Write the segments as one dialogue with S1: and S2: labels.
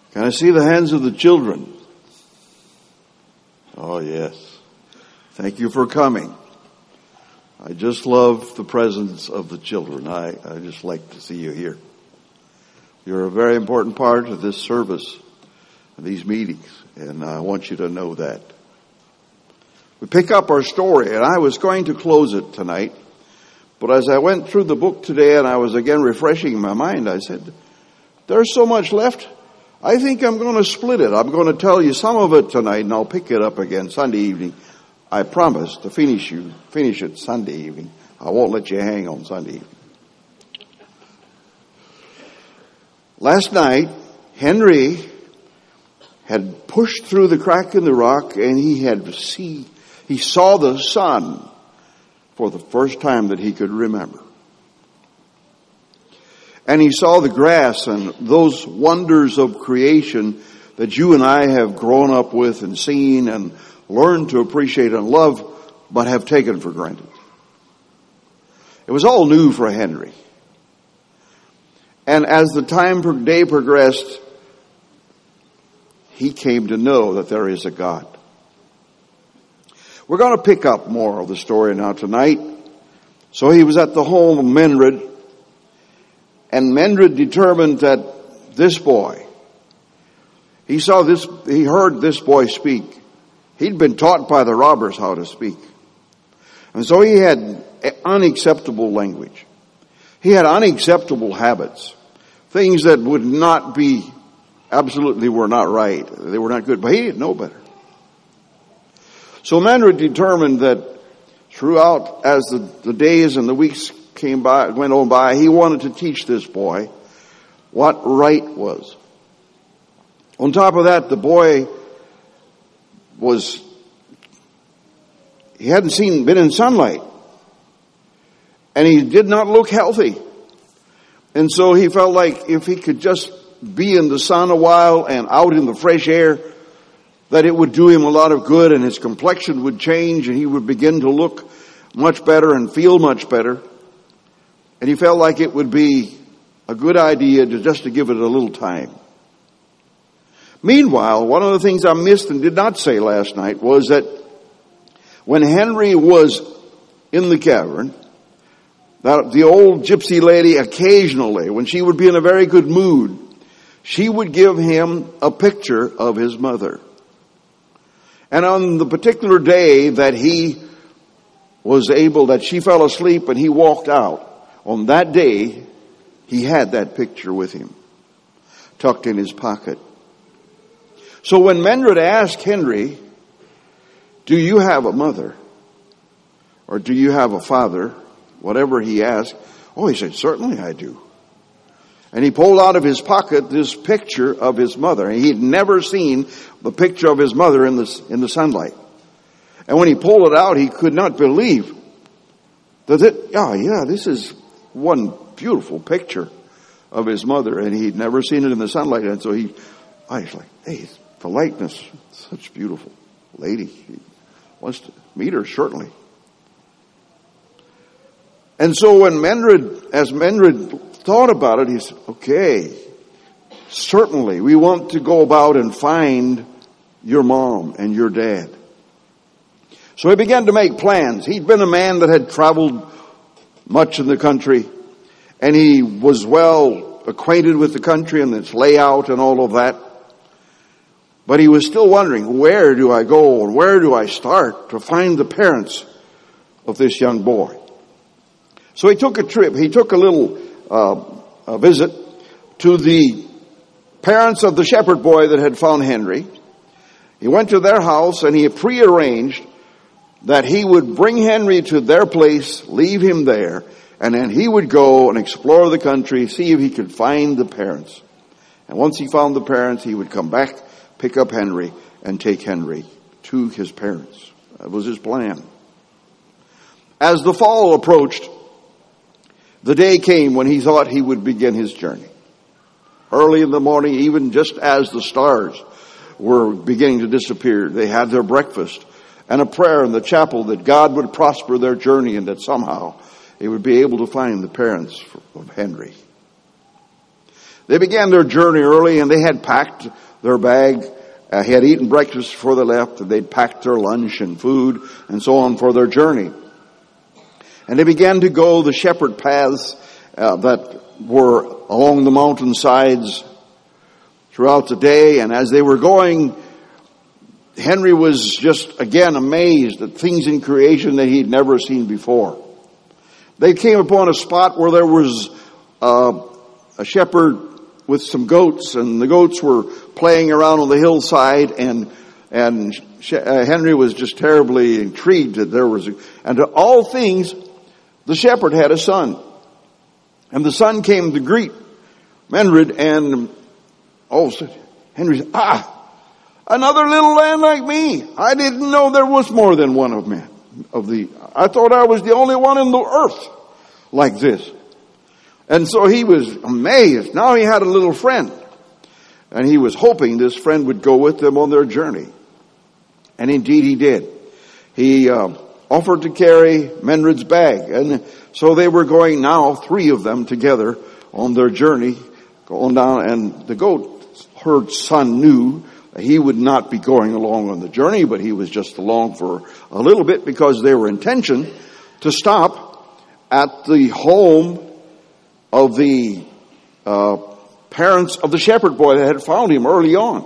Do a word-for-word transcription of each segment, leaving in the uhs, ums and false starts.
S1: Can I see the hands of the children? Oh, yes. Thank you for coming. I just love the presence of the children. I, I just like to see you here. You're a very important part of this service, of these meetings, and I want you to know that. We pick up our story, and I was going to close it tonight, but as I went through the book today and I was again refreshing my mind, I said, there's so much left. I think I'm going to split it. I'm going to tell you some of it tonight, and I'll pick it up again Sunday evening. I promise to finish you, finish it Sunday evening. I won't let you hang on Sunday evening. Last night, Henry had pushed through the crack in the rock, and he had see, he saw the sun for the first time that he could remember. And he saw the grass and those wonders of creation that you and I have grown up with and seen and learned to appreciate and love, but have taken for granted. It was all new for Henry. And as the time day progressed, he came to know that there is a God. We're going to pick up more of the story now tonight. So he was at the home of Menred, and Menred determined that this boy, he saw this, he heard this boy speak. He'd been taught by the robbers how to speak. And so he had unacceptable language. He had unacceptable habits. Things that would not be, absolutely were not right. They were not good, but he didn't know better. So Menred determined that throughout, as the, the days and the weeks came by, went on by, he wanted to teach this boy what right was. On top of that, the boy was, he hadn't seen, been in sunlight. And he did not look healthy. And so he felt like if he could just be in the sun a while and out in the fresh air, that it would do him a lot of good and his complexion would change and he would begin to look much better and feel much better. And he felt like it would be a good idea to just to give it a little time. Meanwhile, one of the things I missed and did not say last night was that when Henry was in the cavern, that the old gypsy lady occasionally, when she would be in a very good mood, she would give him a picture of his mother. And on the particular day that he was able, that she fell asleep and he walked out, on that day, he had that picture with him, tucked in his pocket. So when Menred asked Henry, do you have a mother? Or do you have a father? Whatever he asked. Oh, he said, certainly I do. And he pulled out of his pocket this picture of his mother. He'd never seen the picture of his mother in the, in the sunlight. And when he pulled it out, he could not believe that it, yeah, yeah, this is one beautiful picture of his mother. And he'd never seen it in the sunlight. And so he, I was like, hey, the likeness, such a beautiful lady. He wants to meet her, certainly. And so when Menred, as Menred thought about it, he said, okay, certainly we want to go about and find your mom and your dad. So he began to make plans. He'd been a man that had traveled much in the country, and he was well acquainted with the country and its layout and all of that. But he was still wondering, where do I go and where do I start to find the parents of this young boy? So he took a trip, he took a little uh, a visit to the parents of the shepherd boy that had found Henry. He went to their house and he prearranged that he would bring Henry to their place, leave him there, and then he would go and explore the country, see if he could find the parents. And once he found the parents, he would come back, pick up Henry, and take Henry to his parents. That was his plan. As the fall approached, the day came when he thought he would begin his journey. Early in the morning, even just as the stars were beginning to disappear, they had their breakfast and a prayer in the chapel that God would prosper their journey and that somehow they would be able to find the parents of Henry. They began their journey early, and they had packed their bag. Uh, he had eaten breakfast before they left, and they'd packed their lunch and food and so on for their journey. And they began to go the shepherd paths uh, that were along the mountainsides throughout the day. And as they were going, Henry was just again amazed at things in creation that he'd never seen before. They came upon a spot where there was uh, a shepherd with some goats, and the goats were playing around on the hillside, and and uh, Henry was just terribly intrigued that there was a, and to all things, the shepherd had a son. And the son came to greet Menred, and oh, Henry said, ah, another little lamb like me. I didn't know there was more than one of me. Of the, I thought I was the only one in the earth like this. And so he was amazed. Now he had a little friend. And he was hoping this friend would go with them on their journey. And indeed he did. He uh, offered to carry Menred's bag. And so they were going now, three of them together, on their journey, going down. And the goat herd's son knew that he would not be going along on the journey, but he was just along for a little bit because they were intention to stop at the home of the uh, parents of the shepherd boy that had found him early on.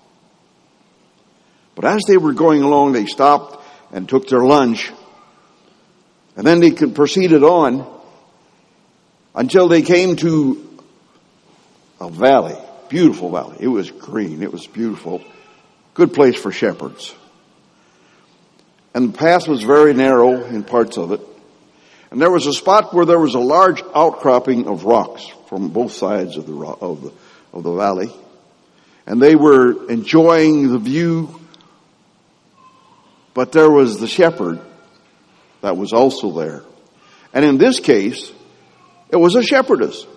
S1: But as they were going along, they stopped and took their lunch. And then they proceeded on until they came to a valley, beautiful valley. It was green. It was beautiful. Good place for shepherds. And the path was very narrow in parts of it. And there was a spot where there was a large outcropping of rocks from both sides of the ro- of the of the valley, and they were enjoying the view. But there was the shepherd that was also there, and in this case, it was a shepherdess.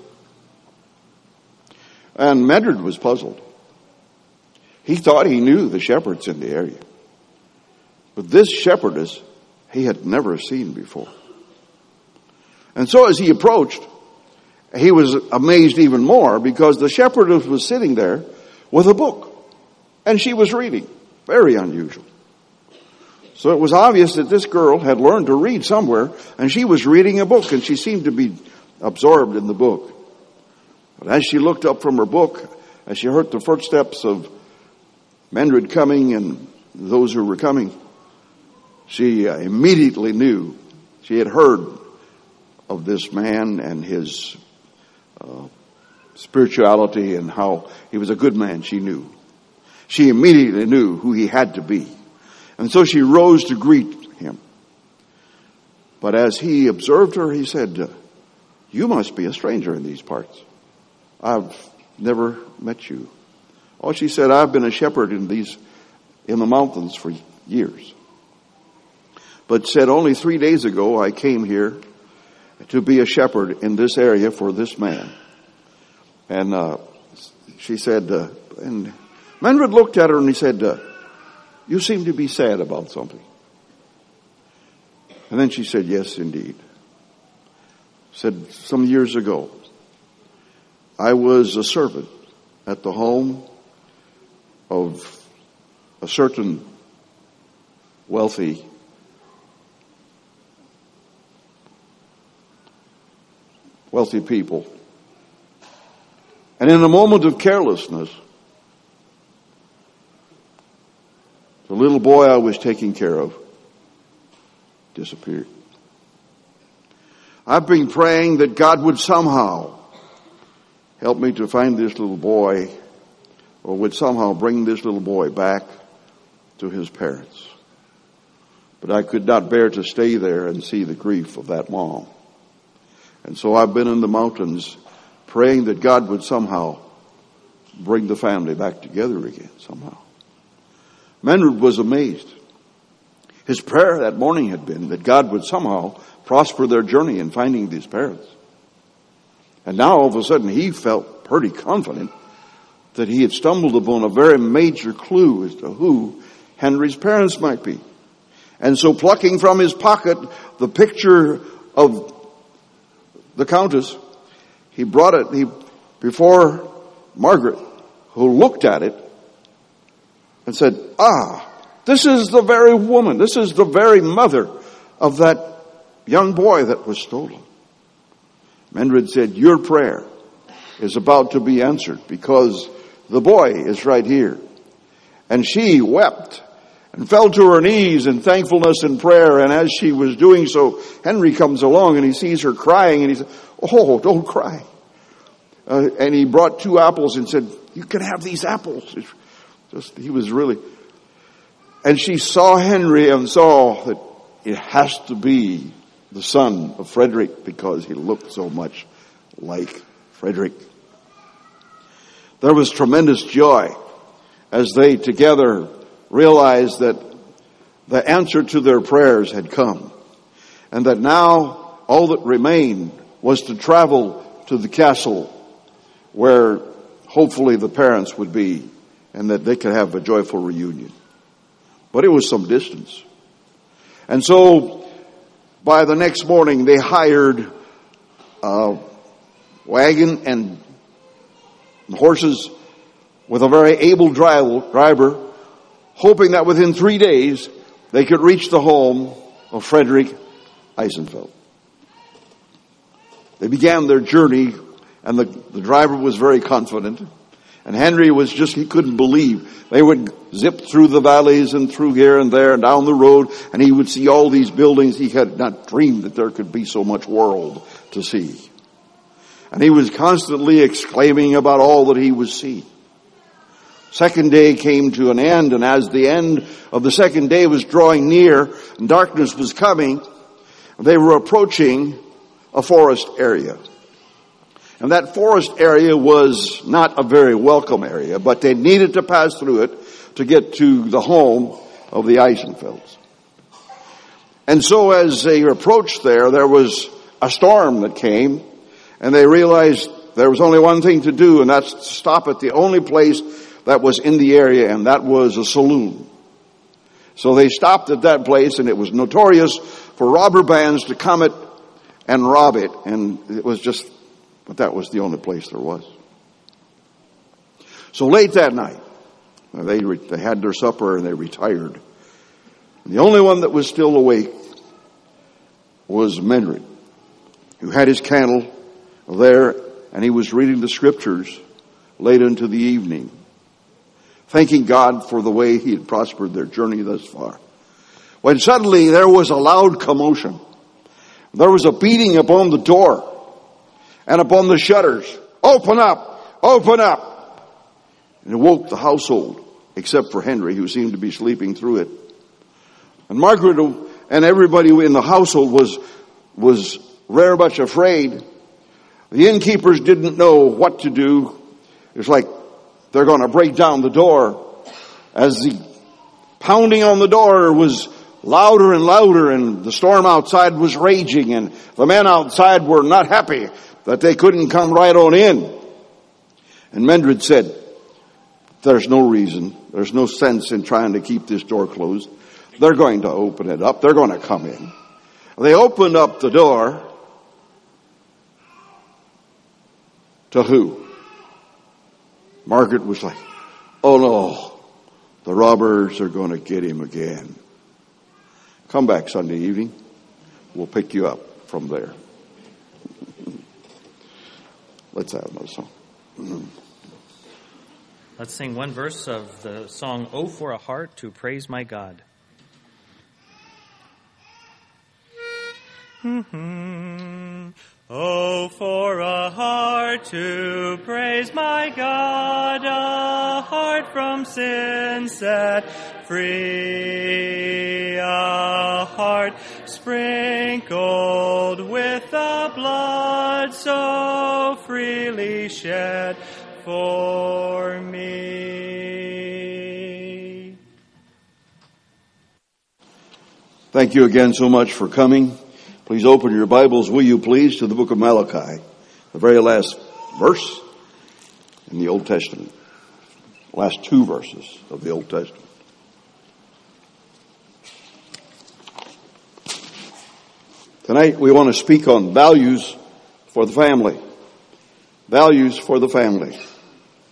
S1: And Menred was puzzled. He thought he knew the shepherds in the area, but this shepherdess he had never seen before. And so as he approached, he was amazed even more because the shepherdess was sitting there with a book, and she was reading. Very unusual. So it was obvious that this girl had learned to read somewhere, and she was reading a book, and she seemed to be absorbed in the book. But as she looked up from her book, as she heard the footsteps of Menred coming and those who were coming, she uh, immediately knew. She had heard of this man and his uh, spirituality and how he was a good man. She knew. She immediately knew who he had to be. And so she rose to greet him. But as he observed her, he said, you must be a stranger in these parts. I've never met you. Oh, she said, I've been a shepherd in these, in the mountains for years. But said, only three days ago I came here to be a shepherd in this area for this man. And uh, she said, uh, and Menred looked at her and he said, uh, you seem to be sad about something. And then she said, yes, indeed. Said, some years ago, I was a servant at the home of a certain wealthy wealthy people. And in a moment of carelessness, the little boy I was taking care of disappeared. I've been praying that God would somehow help me to find this little boy, or would somehow bring this little boy back to his parents. But I could not bear to stay there and see the grief of that mom. And so I've been in the mountains praying that God would somehow bring the family back together again somehow. Menred was amazed. His prayer that morning had been that God would somehow prosper their journey in finding these parents. And now all of a sudden he felt pretty confident that he had stumbled upon a very major clue as to who Henry's parents might be. And so plucking from his pocket the picture of the Countess, he brought it he, before Margaret, who looked at it and said, ah, this is the very woman, this is the very mother of that young boy that was stolen. Mendred said, your prayer is about to be answered because the boy is right here. And she wept and fell to her knees in thankfulness and prayer. And as she was doing so, Henry comes along and he sees her crying and he said, oh, don't cry. Uh, and he brought two apples and said, you can have these apples. Just, he was really, and she saw Henry and saw that it has to be the son of Frederick because he looked so much like Frederick. There was tremendous joy as they together realized that the answer to their prayers had come and that now all that remained was to travel to the castle where hopefully the parents would be and that they could have a joyful reunion. But it was some distance. And so by the next morning they hired a wagon and horses with a very able driver, hoping that within three days they could reach the home of Frederick Eisenfeld. They began their journey, and the, the driver was very confident. And Henry was just, he couldn't believe. They would zip through the valleys and through here and there and down the road, and he would see all these buildings. He had not dreamed that there could be so much world to see. And he was constantly exclaiming about all that he was seeing. Second day came to an end, and as the end of the second day was drawing near and darkness was coming, they were approaching a forest area. And that forest area was not a very welcome area, but they needed to pass through it to get to the home of the Eisenfelds. And so as they approached there, there was a storm that came, and they realized there was only one thing to do, and that's to stop at the only place that was in the area, and that was a saloon. So they stopped at that place, and it was notorious for robber bands to come it and rob it, and it was just, but that was the only place there was. So late that night, they they had their supper and they retired. And the only one that was still awake was Mendred, who had his candle there, and he was reading the scriptures late into the evening, thanking God for the way he had prospered their journey thus far. When suddenly there was a loud commotion. There was a beating upon the door and upon the shutters. Open up! Open up! And it woke the household, except for Henry, who seemed to be sleeping through it. And Margaret and everybody in the household was, was very much afraid. The innkeepers didn't know what to do. It was like they're going to break down the door. As the pounding on the door was louder and louder, and the storm outside was raging, and the men outside were not happy that they couldn't come right on in. And Mendred said, there's no reason, there's no sense in trying to keep this door closed. They're going to open it up. They're going to come in. They opened up the door to who? Margaret was like, oh no, the robbers are going to get him again. Come back Sunday evening. We'll pick you up from there. Let's have another song.
S2: Let's sing one verse of the song, "Oh, for a Heart to Praise My God." Mm-hmm. Oh, for a heart to praise my God, a heart from sin set free, a heart sprinkled with the blood so freely shed for me.
S1: Thank you again so much for coming. Please open your Bibles, will you please, to the book of Malachi, the very last verse in the Old Testament. Last two verses of the Old Testament. Tonight we want to speak on values for the family. Values for the family.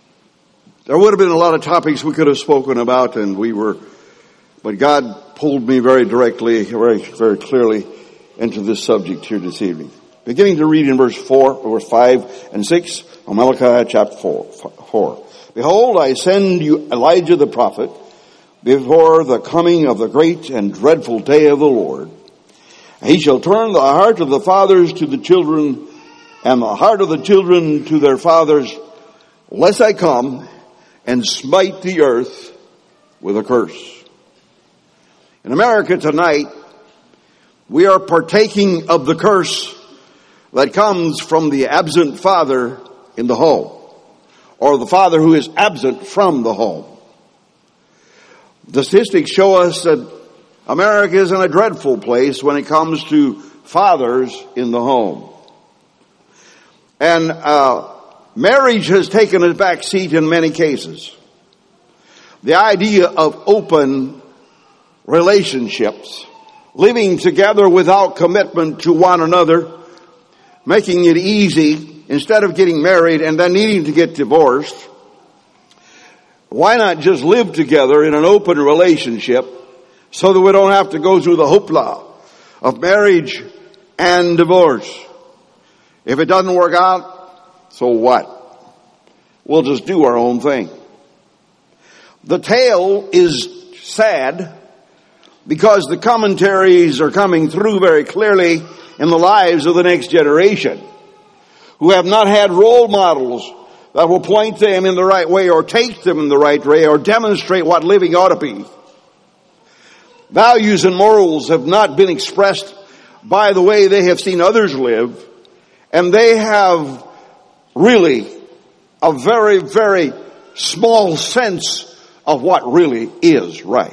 S1: There would have been a lot of topics we could have spoken about, and we were, but God pulled me very directly, very, very clearly into this subject here this evening. Beginning to read in verse four, verse five and six of Malachi chapter four, four. Behold, I send you Elijah the prophet before the coming of the great and dreadful day of the Lord. He shall turn the heart of the fathers to the children, and the heart of the children to their fathers, lest I come and smite the earth with a curse. In America tonight, we are partaking of the curse that comes from the absent father in the home, or the father who is absent from the home. The statistics show us that America is in a dreadful place when it comes to fathers in the home. And uh marriage has taken a back seat in many cases. The idea of open relationships, living together without commitment to one another, making it easy instead of getting married and then needing to get divorced. Why not just live together in an open relationship so that we don't have to go through the hoopla of marriage and divorce? If it doesn't work out, so what? We'll just do our own thing. The tale is sad because the commentaries are coming through very clearly in the lives of the next generation who have not had role models that will point them in the right way or take them in the right way or demonstrate what living ought to be. Values and morals have not been expressed by the way they have seen others live, and they have really a very, very small sense of what really is right.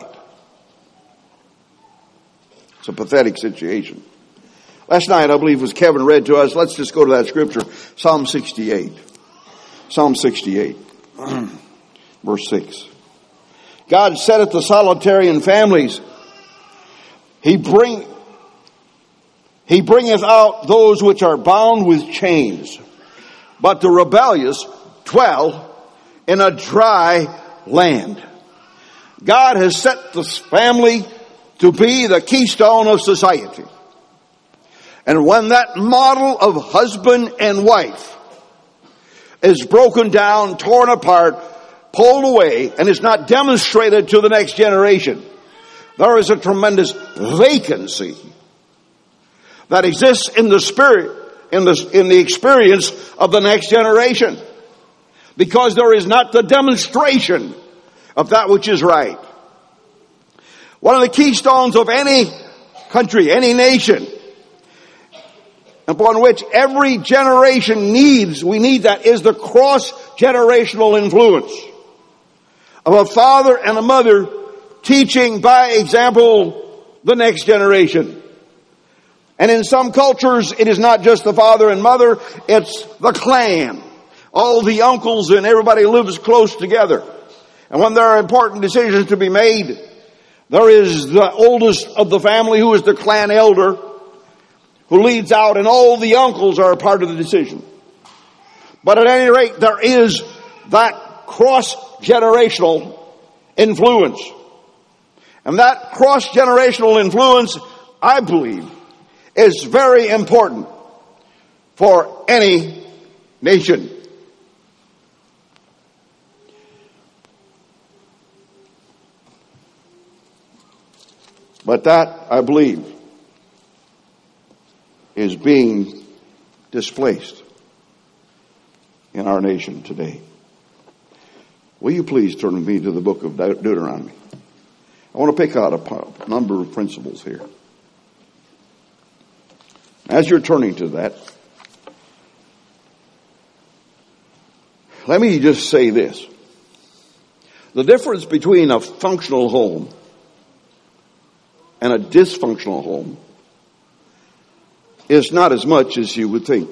S1: It's a pathetic situation. Last night, I believe, was Kevin read to us. Let's just go to that scripture. Psalm sixty-eight. Psalm sixty-eight. Verse six. God setteth the solitary in families. He bring, He bringeth out those which are bound with chains. But the rebellious dwell in a dry land. God has set this family to be the keystone of society. And when that model of husband and wife is broken down, torn apart, pulled away, and is not demonstrated to the next generation, there is a tremendous vacancy that exists in the spirit, in the, in the experience of the next generation. Because there is not the demonstration of that which is right. One of the keystones of any country, any nation, upon which every generation needs, we need that, is the cross-generational influence of a father and a mother teaching by example the next generation. And in some cultures, it is not just the father and mother, it's the clan. All the uncles and everybody lives close together. And when there are important decisions to be made, there is the oldest of the family who is the clan elder who leads out, and all the uncles are a part of the decision. But at any rate, there is that cross-generational influence. And that cross-generational influence, I believe, is very important for any nation. But that, I believe, is being displaced in our nation today. Will you please turn with me to the book of De- Deuteronomy? I want to pick out a number of principles here. As you're turning to that, let me just say this. The difference between a functional home and a dysfunctional home is not as much as you would think.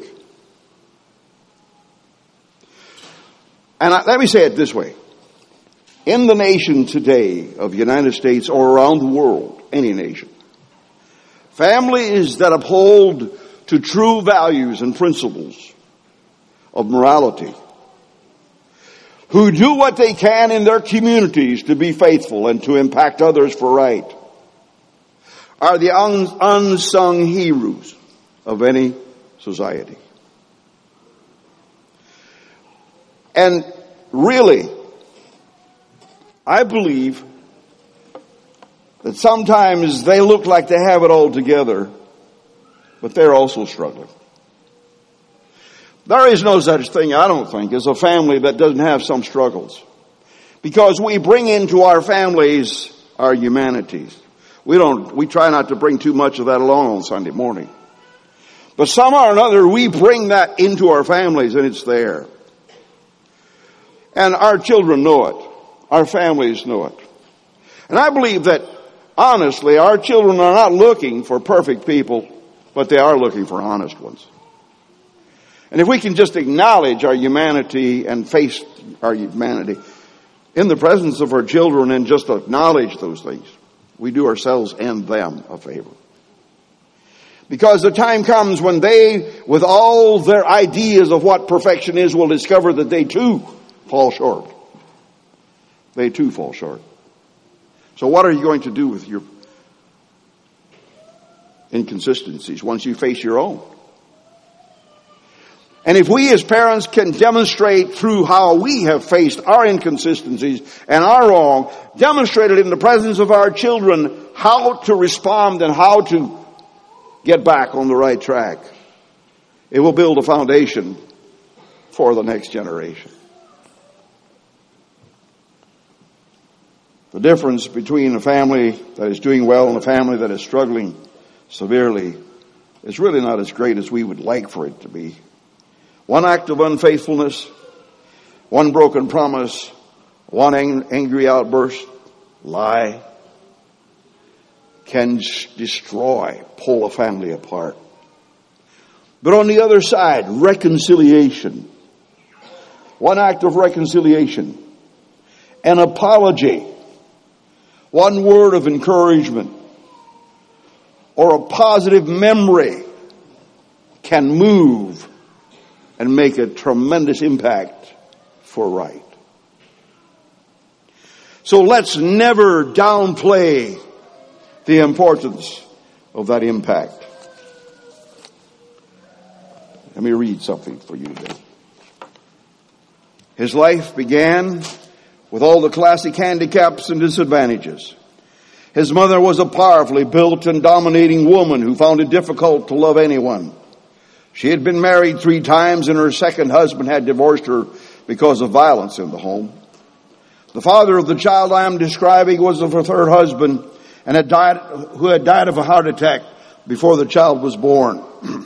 S1: And I, let me say it this way. In the nation today of the United States or around the world, any nation, families that uphold to true values and principles of morality who do what they can in their communities to be faithful and to impact others for right, are the un- unsung heroes of any society. And really, I believe that sometimes they look like they have it all together, but they're also struggling. There is no such thing, I don't think, as a family that doesn't have some struggles. Because we bring into our families our humanities. We don't, we try not to bring too much of that along on Sunday morning. But somehow or another, we bring that into our families and it's there. And our children know it. Our families know it. And I believe that, honestly, our children are not looking for perfect people, but they are looking for honest ones. And if we can just acknowledge our humanity and face our humanity in the presence of our children and just acknowledge those things, we do ourselves and them a favor. Because the time comes when they, with all their ideas of what perfection is, will discover that they too fall short. They too fall short. So what are you going to do with your inconsistencies once you face your own? And if we as parents can demonstrate through how we have faced our inconsistencies and our wrong, demonstrate it in the presence of our children how to respond and how to get back on the right track, it will build a foundation for the next generation. The difference between a family that is doing well and a family that is struggling severely is really not as great as we would like for it to be. One act of unfaithfulness, one broken promise, one ang- angry outburst, lie, can destroy, pull a family apart. But on the other side, reconciliation. One act of reconciliation, an apology, one word of encouragement, or a positive memory can move and make a tremendous impact for right. So let's never downplay the importance of that impact. Let me read something for you today. His life began with all the classic handicaps and disadvantages. His mother was a powerfully built and dominating woman who found it difficult to love anyone. She had been married three times and her second husband had divorced her because of violence in the home. The father of the child I am describing was of her third husband and had died, who had died of a heart attack before the child was born.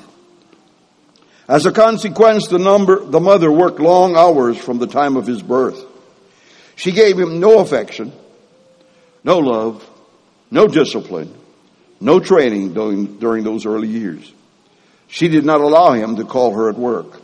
S1: As a consequence, the, number, the mother worked long hours from the time of his birth. She gave him no affection, no love, no discipline, no training during, during those early years. She did not allow him to call her at work.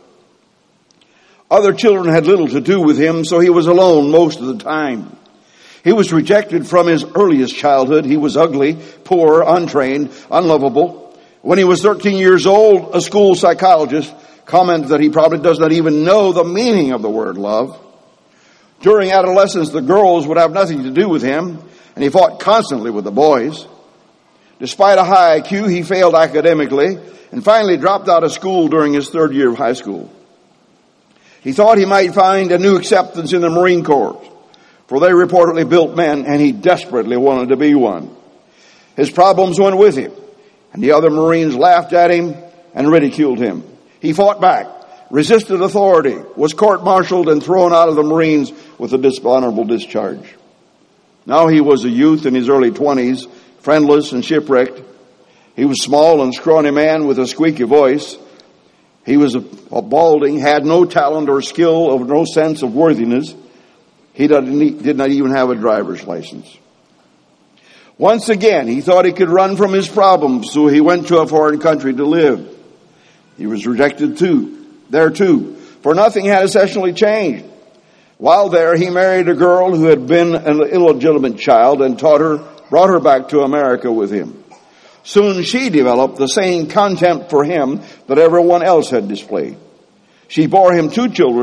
S1: Other children had little to do with him, so he was alone most of the time. He was rejected from his earliest childhood. He was ugly, poor, untrained, unlovable. When he was thirteen years old, a school psychologist commented that he probably does not even know the meaning of the word love. During adolescence, the girls would have nothing to do with him, and he fought constantly with the boys. Despite a high I Q, he failed academically and finally dropped out of school during his third year of high school. He thought he might find a new acceptance in the Marine Corps, for they reportedly built men, and he desperately wanted to be one. His problems went with him, and the other Marines laughed at him and ridiculed him. He fought back, resisted authority, was court-martialed and thrown out of the Marines with a dishonorable discharge. Now he was a youth in his early twenties, friendless and shipwrecked. He was small and scrawny man with a squeaky voice. He was a, a balding, had no talent or skill, of no sense of worthiness. He did not even have a driver's license. Once again, he thought he could run from his problems, so he went to a foreign country to live. He was rejected too, there too, for nothing had essentially changed. While there, he married a girl who had been an illegitimate child and taught her, brought her back to America with him. Soon she developed the same contempt for him that everyone else had displayed. She bore him two children,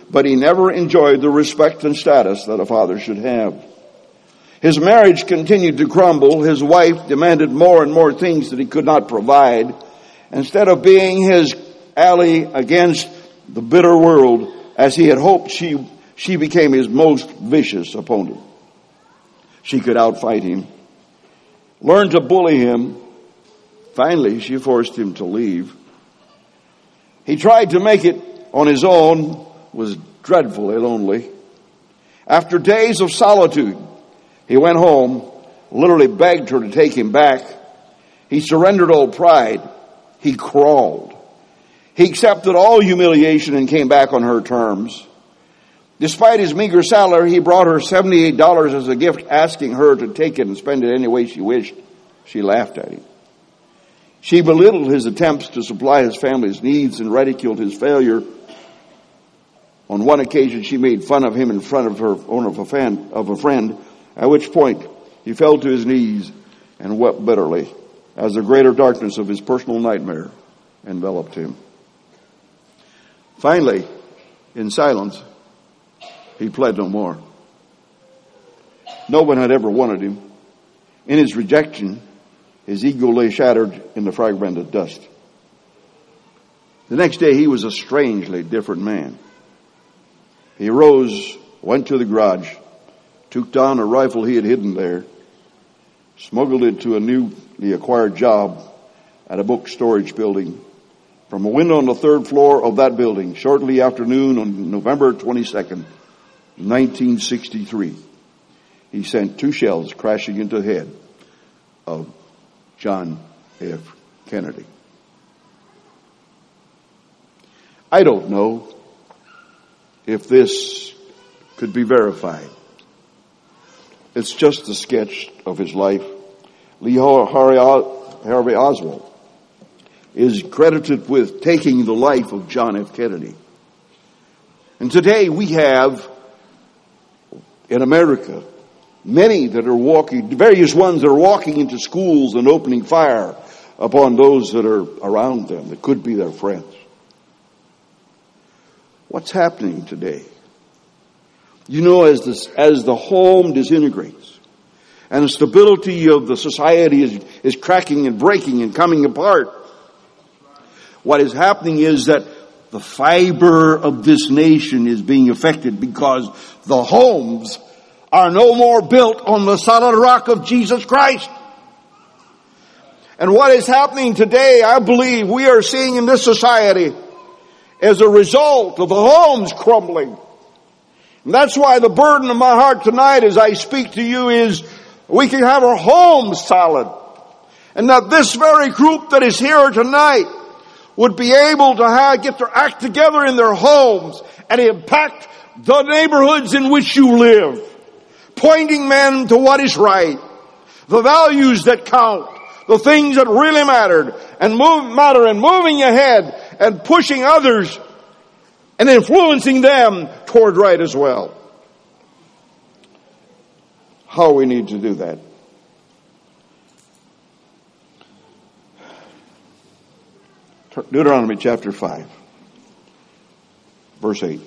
S1: but he never enjoyed the respect and status that a father should have. His marriage continued to crumble. His wife demanded more and more things that he could not provide. Instead of being his ally against the bitter world, as he had hoped, she, she became his most vicious opponent. She could outfight him, learn to bully him. Finally, she forced him to leave. He tried to make it on his own, was dreadfully lonely. After days of solitude, he went home, literally begged her to take him back. He surrendered all pride. He crawled. He accepted all humiliation and came back on her terms. Despite his meager salary, he brought her seventy-eight dollars as a gift, asking her to take it and spend it any way she wished. She laughed at him. She belittled his attempts to supply his family's needs and ridiculed his failure. On one occasion, she made fun of him in front of her of a, fan, of a friend, at which point he fell to his knees and wept bitterly as the greater darkness of his personal nightmare enveloped him. Finally, in silence, he pled no more. No one had ever wanted him. In his rejection, his ego lay shattered in the fragmented dust. The next day, he was a strangely different man. He rose, went to the garage, took down a rifle he had hidden there, smuggled it to a newly acquired job at a book storage building. From a window on the third floor of that building, shortly after noon on November twenty-second, nineteen sixty-three, he sent two shells crashing into the head of John F. Kennedy. I don't know if this could be verified. It's just a sketch of his life. Lee Harvey Oswald is credited with taking the life of John F. Kennedy. And today we have, in America, many that are walking, various ones that are walking into schools and opening fire upon those that are around them, that could be their friends. What's happening today? You know, as this, as the home disintegrates and the stability of the society is, is cracking and breaking and coming apart, what is happening is that the fiber of this nation is being affected because the homes are no more built on the solid rock of Jesus Christ. And what is happening today, I believe we are seeing in this society as a result of the homes crumbling. And that's why the burden of my heart tonight as I speak to you is we can have our homes solid. And that this very group that is here tonight would be able to have, get their act together in their homes and impact the neighborhoods in which you live. Pointing men to what is right. The values that count. The things that really mattered and move, matter and moving ahead and pushing others and influencing them toward right as well. How we need to do that. Deuteronomy chapter five, verse eight.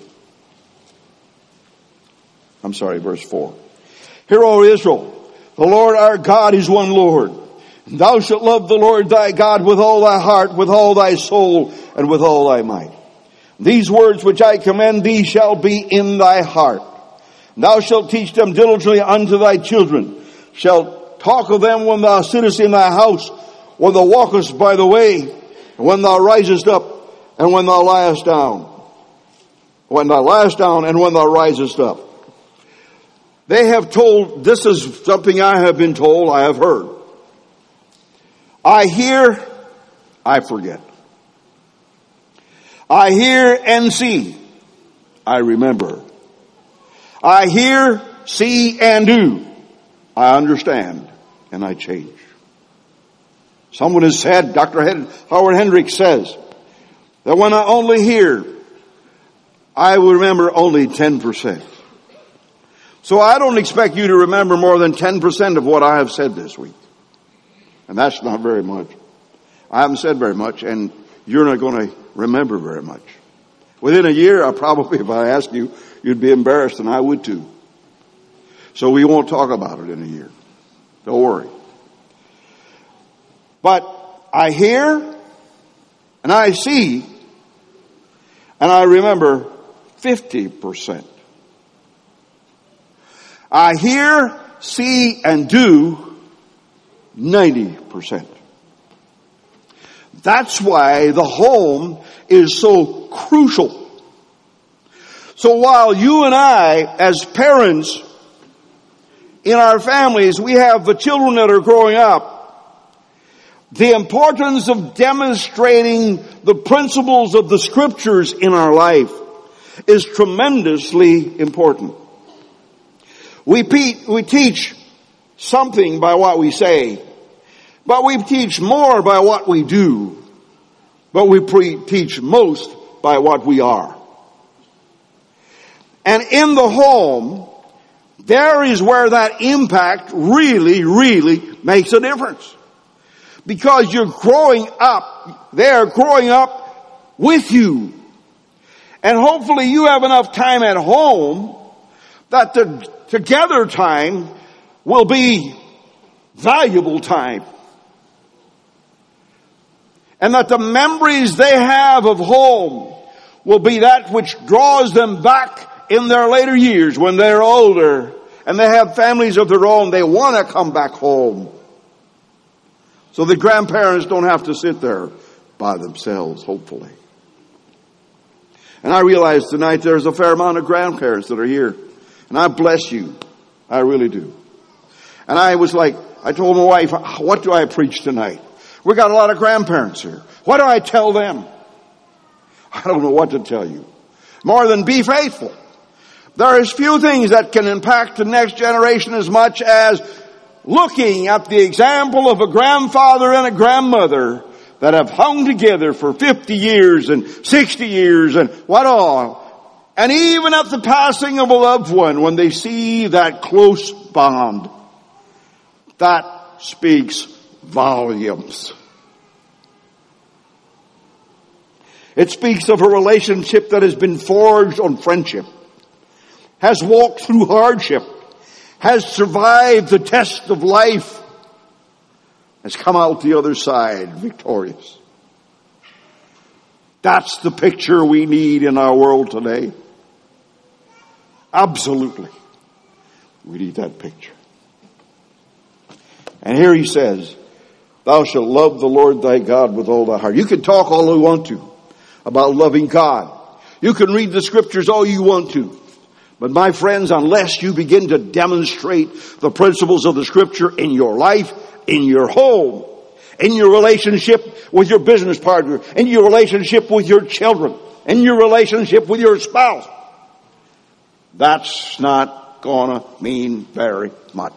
S1: I'm sorry, verse four. Hear, O Israel, the Lord our God is one Lord. And thou shalt love the Lord thy God with all thy heart, with all thy soul, and with all thy might. These words which I command thee shall be in thy heart. Thou shalt teach them diligently unto thy children. Shalt talk of them when thou sittest in thy house, when thou walkest by the way, when thou risest up, and when thou liest down. When thou liest down, and when thou risest up. They have told, this is something I have been told, I have heard. I hear, I forget. I hear and see, I remember. I hear, see, and do, I understand, and I change. Someone has said, Doctor Howard Hendricks says, that when I only hear, I will remember only ten percent. So I don't expect you to remember more than ten percent of what I have said this week. And that's not very much. I haven't said very much, and you're not going to remember very much. Within a year, I probably, if I asked you, you'd be embarrassed, and I would too. So we won't talk about it in a year. Don't worry. But I hear and I see and I remember fifty percent. I hear, see, and do ninety percent. That's why the home is so crucial. So while you and I, as parents, in our families, we have the children that are growing up, the importance of demonstrating the principles of the Scriptures in our life is tremendously important. We, pe- we teach something by what we say, but we teach more by what we do, but we pre- teach most by what we are. And in the home, there is where that impact really, really makes a difference. Because you're growing up, they're growing up with you. And hopefully you have enough time at home that the together time will be valuable time. And that the memories they have of home will be that which draws them back in their later years when they're older and they have families of their own. They want to come back home. So the grandparents don't have to sit there by themselves, hopefully. And I realize tonight there's a fair amount of grandparents that are here. And I bless you. I really do. And I was like, I told my wife, what do I preach tonight? We got a lot of grandparents here. What do I tell them? I don't know what to tell you. More than be faithful. There is few things that can impact the next generation as much as looking at the example of a grandfather and a grandmother that have hung together for fifty years and sixty years and what all. And even at the passing of a loved one, when they see that close bond, that speaks volumes. It speaks of a relationship that has been forged on friendship, has walked through hardship, has survived the test of life, has come out the other side victorious. That's the picture we need in our world today. Absolutely. We need that picture. And here he says, thou shalt love the Lord thy God with all thy heart. You can talk all you want to about loving God. You can read the Scriptures all you want to. But my friends, unless you begin to demonstrate the principles of the Scripture in your life, in your home, in your relationship with your business partner, in your relationship with your children, in your relationship with your spouse, that's not gonna mean very much.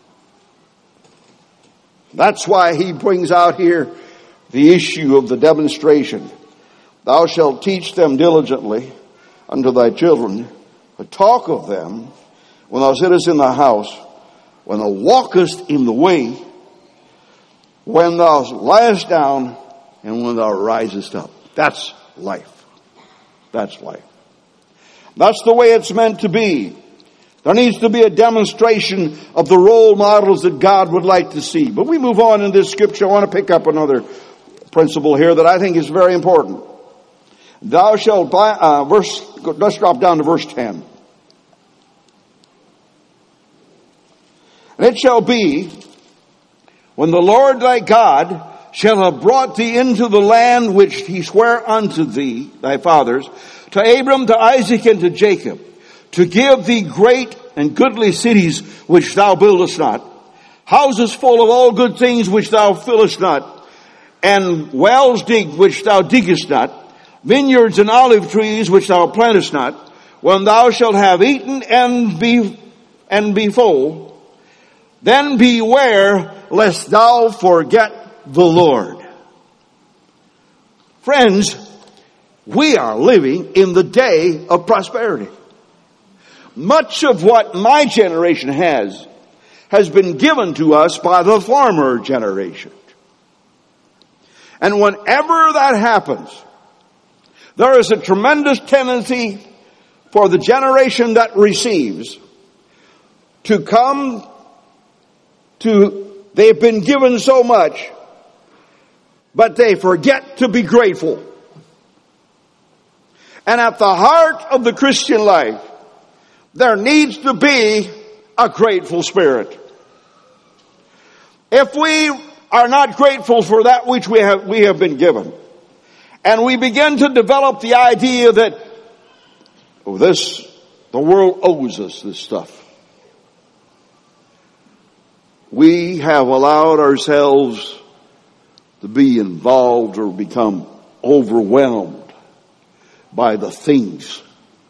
S1: That's why he brings out here the issue of the demonstration. Thou shalt teach them diligently unto thy children, but talk of them when thou sittest in the house, when thou walkest in the way, when thou liest down, and when thou risest up. That's life. That's life. That's the way it's meant to be. There needs to be a demonstration of the role models that God would like to see. But we move on in this scripture. I want to pick up another principle here that I think is very important. Thou shalt buy, uh, verse, let's drop down to verse ten. And it shall be, when the Lord thy God shall have brought thee into the land which he sware unto thee, thy fathers, to Abram, to Isaac, and to Jacob, to give thee great and goodly cities which thou buildest not, houses full of all good things which thou fillest not, and wells dig which thou diggest not, vineyards and olive trees which thou plantest not, when thou shalt have eaten and be and be full, then beware lest thou forget the Lord. Friends, we are living in the day of prosperity. Much of what my generation has, has been given to us by the former generation. And whenever that happens, There is a tremendous tendency for the generation that receives to come to, they've been given so much, but they forget to be grateful. And at the heart of the Christian life, there needs to be a grateful spirit. If we are not grateful for that which we have, we have been given, and we begin to develop the idea that, oh, this, the world owes us this stuff, we have allowed ourselves to be involved or become overwhelmed by the things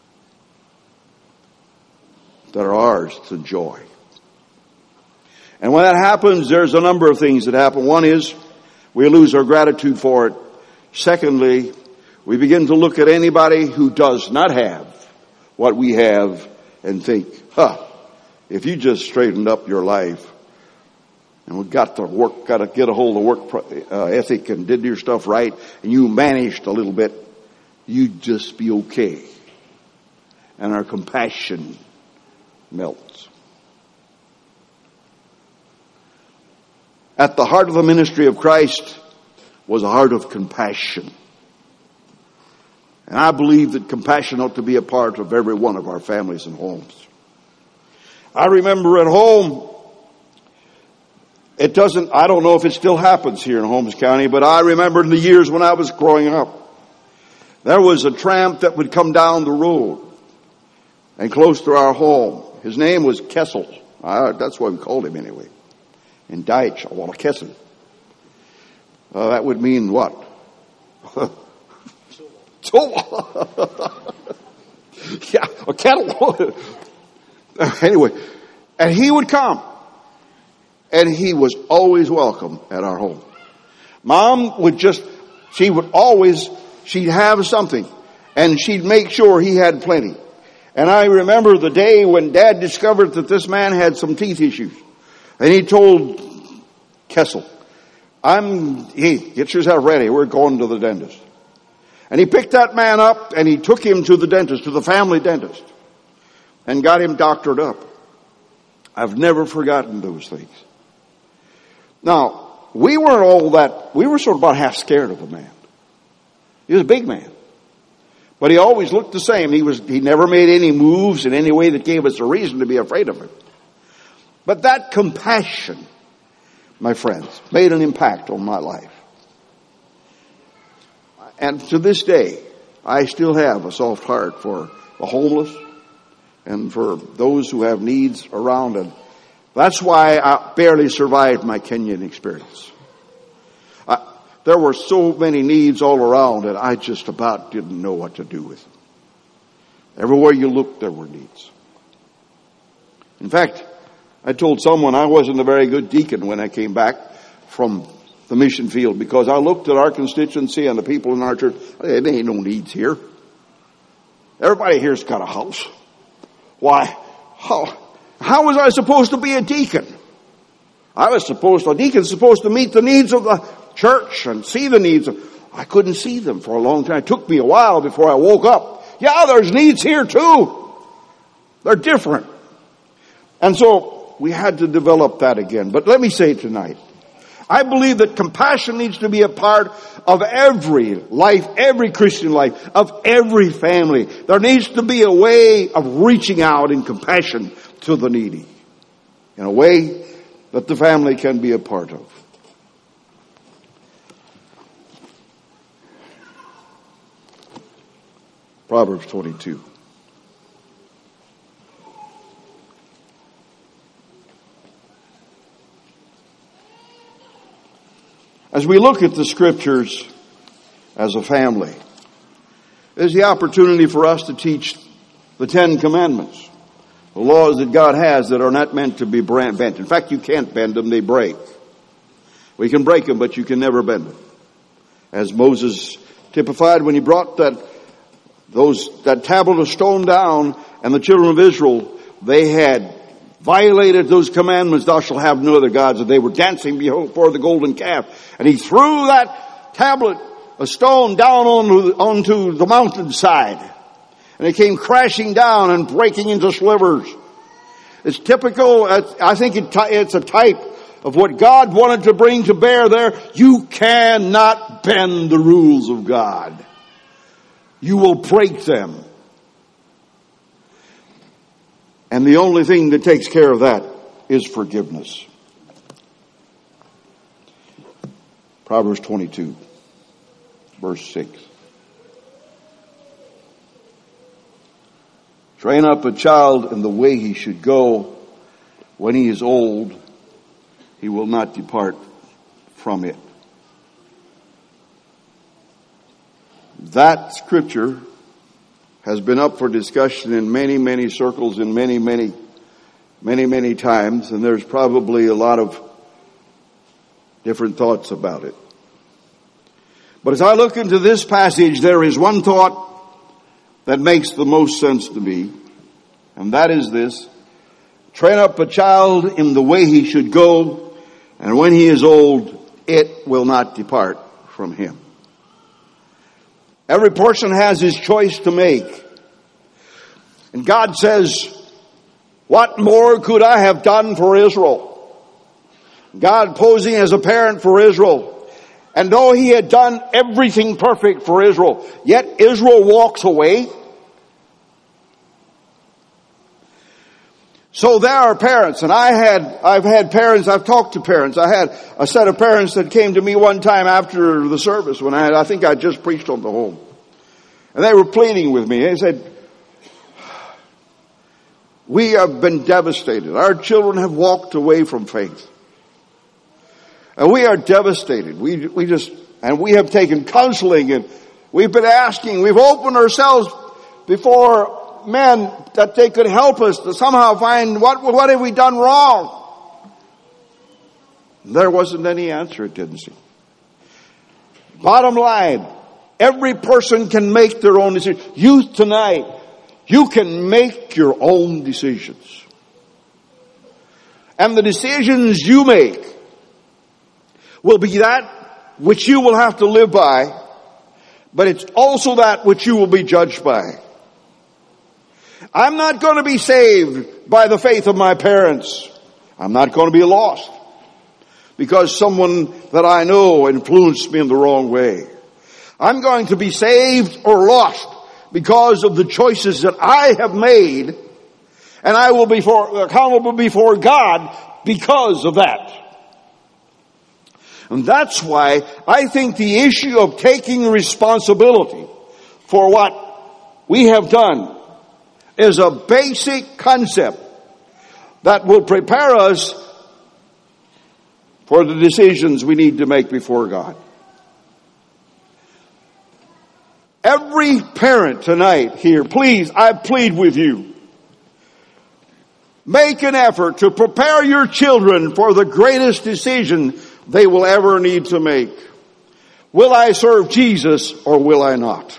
S1: that are ours to enjoy. And when that happens, there's a number of things that happen. One is we lose our gratitude for it. Secondly, we begin to look at anybody who does not have what we have and think, huh, if you just straightened up your life and we got to work, got to get a hold of work uh, ethic and did your stuff right, and you managed a little bit, you'd just be okay. And our compassion melts. At the heart of the ministry of Christ was a heart of compassion. And I believe that compassion ought to be a part of every one of our families and homes. I remember at home, it doesn't, I don't know if it still happens here in Holmes County, but I remember in the years when I was growing up, there was a tramp that would come down the road and close to our home. His name was Kessel. Uh, that's what we called him anyway. In Deutsch, I want to Kessel. Uh, that would mean what? Yeah, a kettle. Anyway, and he would come. And he was always welcome at our home. Mom would just, she would always, she'd have something. And she'd make sure he had plenty. And I remember the day when Dad discovered that this man had some teeth issues. And he told Kessel, I'm, hey, get yourself ready. We're going to the dentist. And he picked that man up and he took him to the dentist, to the family dentist. And got him doctored up. I've never forgotten those things. Now, we weren't all that, we were sort of about half scared of the man. He was a big man. But he always looked the same. He was, he never made any moves in any way that gave us a reason to be afraid of him. But that compassion, my friends, made an impact on my life. And to this day, I still have a soft heart for the homeless and for those who have needs around it. That's why I barely survived my Kenyan experience. I, there were so many needs all around that I just about didn't know what to do with them. Everywhere you looked, there were needs. In fact, I told someone I wasn't a very good deacon when I came back from the mission field because I looked at our constituency and the people in our church. Hey, there ain't no needs here. Everybody here's got a house. Why? How? How was I supposed to be a deacon? I was supposed to, a deacon's supposed to meet the needs of the church and see the needs of, I couldn't see them for a long time. It took me a while before I woke up. Yeah, there's needs here too. They're different. And so we had to develop that again. But let me say tonight, I believe that compassion needs to be a part of every life, every Christian life, of every family. There needs to be a way of reaching out in compassion to the needy in a way that the family can be a part of. Proverbs twenty-two. As we look at the scriptures as a family, there's the opportunity for us to teach the Ten Commandments. The laws that God has that are not meant to be bent. In fact, you can't bend them, they break. We can break them, but you can never bend them. As Moses typified when he brought that those that tablet of stone down, and the children of Israel, they had violated those commandments, thou shalt have no other gods, and they were dancing before the golden calf. And he threw that tablet a stone down onto, onto the mountainside. And it came crashing down and breaking into slivers. It's typical, I think it, it's a type of what God wanted to bring to bear there. You cannot bend the rules of God. You will break them. And the only thing that takes care of that is forgiveness. Proverbs twenty-two, verse six. Train up a child in the way he should go. When he is old, he will not depart from it. That scripture has been up for discussion in many, many circles in many, many, many, many times, and there's probably a lot of different thoughts about it. But as I look into this passage, there is one thought that makes the most sense to me, and that is this: train up a child in the way he should go, and when he is old, it will not depart from him. Every person has his choice to make. And God says, what more could I have done for Israel? God posing as a parent for Israel. And though he had done everything perfect for Israel, yet Israel walks away. So there are parents, and I had, I've had parents, I've talked to parents. I had a set of parents that came to me one time after the service when I had, I think I just preached on the home. And they were pleading with me. They said, we have been devastated. Our children have walked away from faith. And we are devastated. We, we just, and we have taken counseling, and we've been asking, we've opened ourselves before men that they could help us to somehow find what, what have we done wrong? There wasn't any answer, it didn't seem. Bottom line, every person can make their own decision. Youth tonight, you can make your own decisions. And the decisions you make will be that which you will have to live by, but it's also that which you will be judged by. I'm not going to be saved by the faith of my parents. I'm not going to be lost because someone that I know influenced me in the wrong way. I'm going to be saved or lost because of the choices that I have made, and I will be for, accountable before God because of that. And that's why I think the issue of taking responsibility for what we have done is a basic concept that will prepare us for the decisions we need to make before God. Every parent tonight here, please, I plead with you, make an effort to prepare your children for the greatest decision they will ever need to make. Will I serve Jesus or will I not?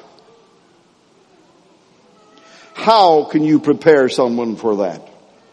S1: How can you prepare someone for that?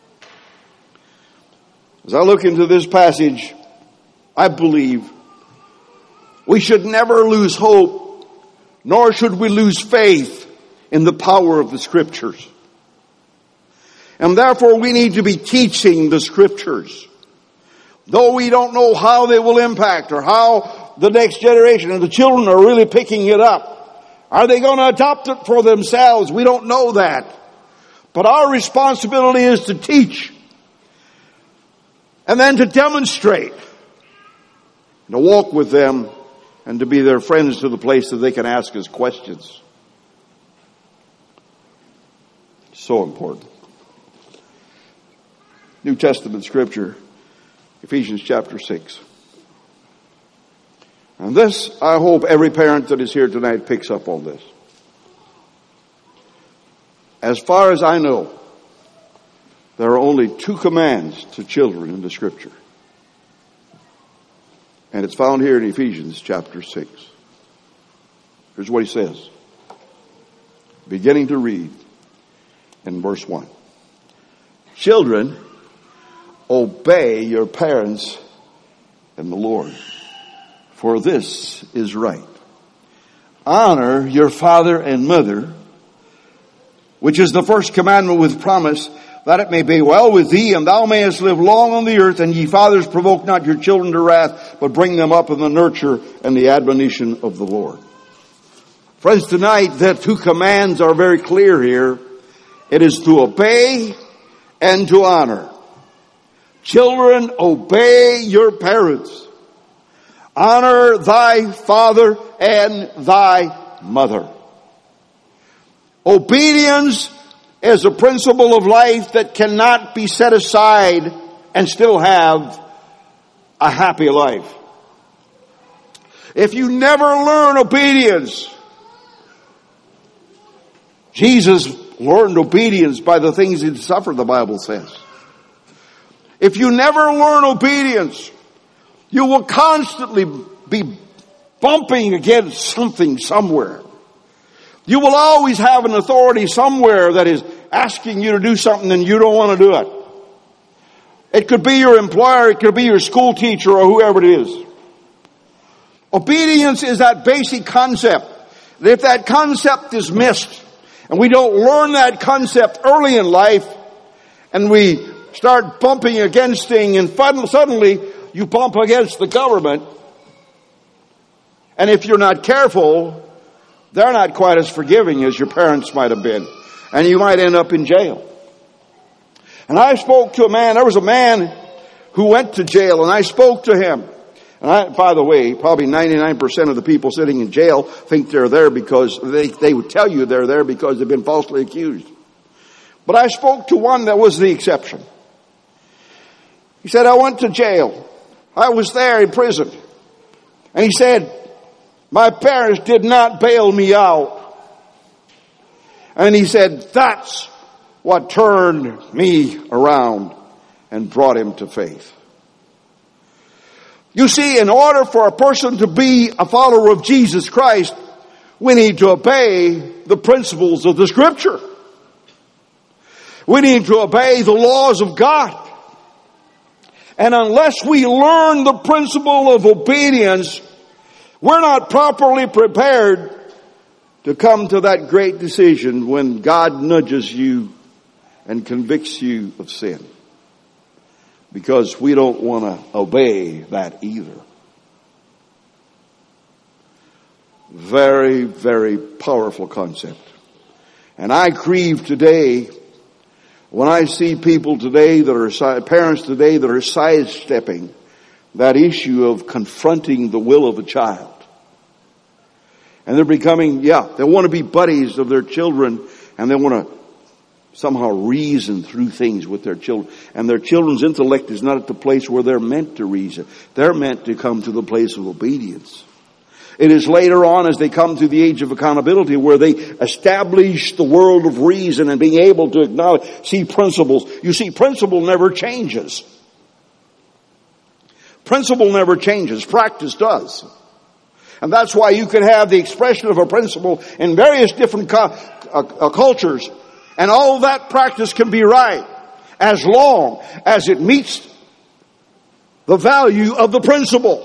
S1: As I look into this passage, I believe we should never lose hope, nor should we lose faith in the power of the Scriptures. And therefore we need to be teaching the Scriptures. Though we don't know how they will impact or how the next generation and the children are really picking it up. Are they going to adopt it for themselves? We don't know that. But our responsibility is to teach and then to demonstrate, to walk with them and to be their friends to the place that they can ask us questions. So important. New Testament scripture, Ephesians chapter six. And this, I hope every parent that is here tonight picks up on this. As far as I know, there are only two commands to children in the Scripture. And it's found here in Ephesians chapter six. Here's what he says. Beginning to read in verse one. Children, obey your parents in the Lord, for this is right. honor your father and mother, which is the first commandment with promise, that it may be well with thee, and thou mayest live long on the earth. And ye fathers, provoke not your children to wrath, but bring them up in the nurture and the admonition of the Lord. Friends, tonight the two commands are very clear here. It is to obey and to honor. Children, obey your parents. Honor thy father and thy mother. Obedience is a principle of life that cannot be set aside and still have a happy life. If you never learn obedience, Jesus learned obedience by the things he suffered, the Bible says. If you never learn obedience, you will constantly be bumping against something somewhere. You will always have an authority somewhere that is asking you to do something and you don't want to do it. It could be your employer, it could be your school teacher or whoever it is. Obedience is that basic concept. If that concept is missed, and we don't learn that concept early in life, and we start bumping against things, and suddenly you bump against the government, and if you're not careful, they're not quite as forgiving as your parents might have been, and you might end up in jail. And I spoke to a man, there was a man who went to jail, and I spoke to him. And I, by the way, probably ninety-nine percent of the people sitting in jail think they're there because they, they would tell you they're there because they've been falsely accused. But I spoke to one that was the exception. He said, I went to jail. I was there in prison. And he said, my parents did not bail me out. And he said, that's what turned me around and brought him to faith. You see, in order for a person to be a follower of Jesus Christ, we need to obey the principles of the Scripture. We need to obey the laws of God. And unless we learn the principle of obedience, we're not properly prepared to come to that great decision when God nudges you and convicts you of sin. Because we don't want to obey that either. Very, very powerful concept. And I grieve today when I see people today that are, parents today that are sidestepping that issue of confronting the will of a child. And they're becoming, yeah, they want to be buddies of their children, and they want to somehow reason through things with their children. And their children's intellect is not at the place where they're meant to reason. They're meant to come to the place of obedience. It is later on as they come to the age of accountability where they establish the world of reason and being able to acknowledge, see principles. You see, principle never changes. Principle never changes. Practice does. And that's why you can have the expression of a principle in various different co- uh, uh, cultures. And all that practice can be right as long as it meets the value of the principle.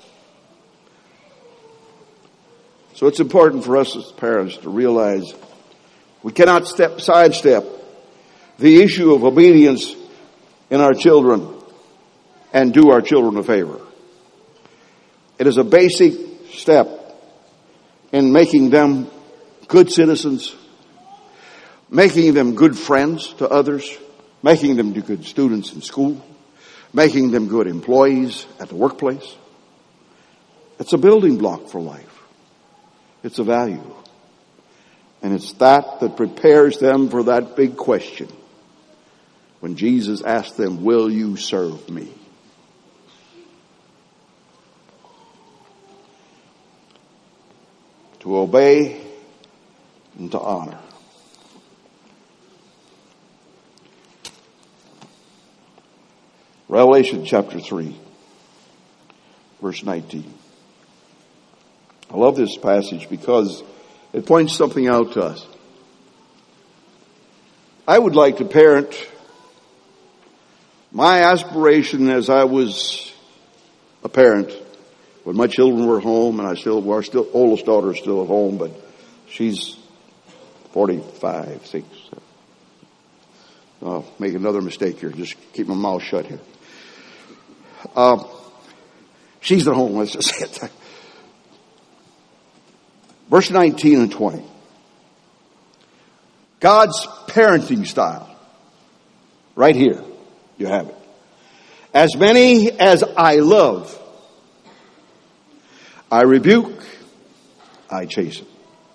S1: So it's important for us as parents to realize we cannot step sidestep the issue of obedience in our children and do our children a favor. It is a basic step in making them good citizens, making them good friends to others, making them good students in school, making them good employees at the workplace. It's a building block for life. It's a value. And it's that that prepares them for that big question when Jesus asked them, will you serve me? To obey and to honor. Revelation chapter three, verse nineteen. I love this passage because it points something out to us. I would like to parent. My aspiration as I was a parent when my children were home, and I still, well, our still, oldest daughter is still at home, but she's forty-five, six. I'll make another mistake here. Just keep my mouth shut here. Uh, she's at home, let's just say it. Verse nineteen and twenty. God's parenting style. Right here. You have it. As many as I love, I rebuke, I chasten.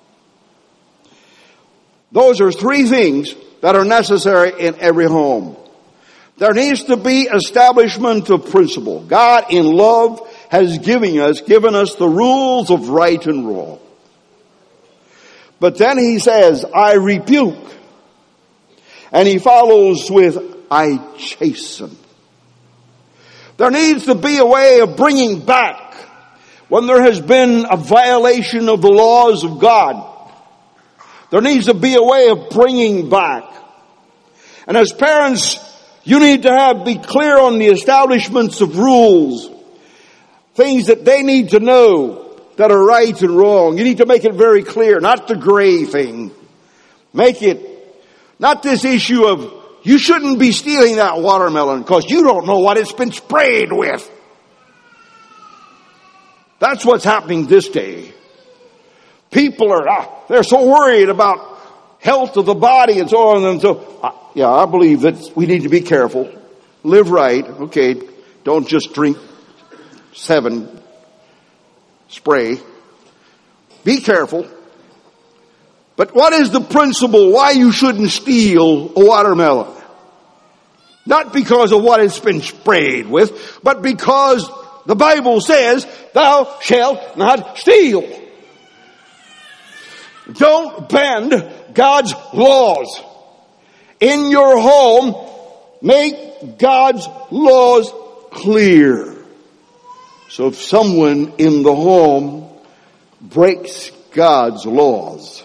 S1: Those are three things that are necessary in every home. There needs to be establishment of principle. God in love has given us, given us the rules of right and wrong. But then he says, I rebuke. And he follows with, I chasten. There needs to be a way of bringing back when there has been a violation of the laws of God. There needs to be a way of bringing back. And as parents, you need to have, be clear on the establishments of rules. Things that they need to know that are right and wrong. You need to make it very clear, not the gray thing. Make it, not this issue of, you shouldn't be stealing that watermelon because you don't know what it's been sprayed with. That's what's happening this day. People are, ah, they're so worried about health of the body and so on and so. Uh, yeah, I believe that we need to be careful. Live right. Okay. Don't just drink seven spray. Be careful. But what is the principle why you shouldn't steal a watermelon? Not because of what it's been sprayed with, but because the Bible says, thou shalt not steal. Don't bend God's laws. In your home, make God's laws clear. So if someone in the home breaks God's laws,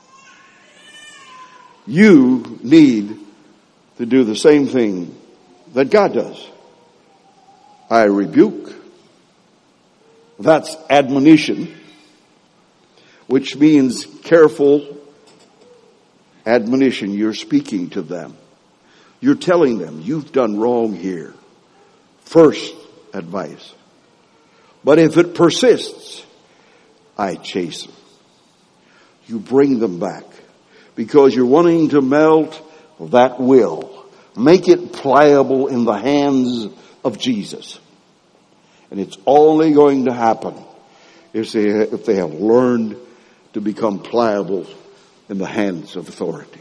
S1: you need to do the same thing that God does. I rebuke. That's admonition, which means careful admonition. You're speaking to them. You're telling them, you've done wrong here. First advice. But if it persists, I chasten. You bring them back because you're wanting to melt that will. Make it pliable in the hands of Jesus. And it's only going to happen if they, if they have learned to become pliable in the hands of authority.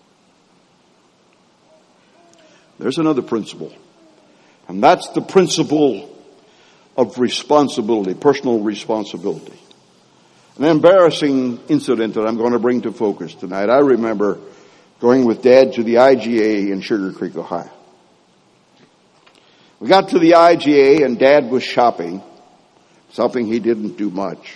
S1: There's another principle. And that's the principle of responsibility, personal responsibility. An embarrassing incident that I'm going to bring to focus tonight. I remember going with Dad to the I G A in Sugar Creek, Ohio. We got to the I G A and Dad was shopping, something he didn't do much.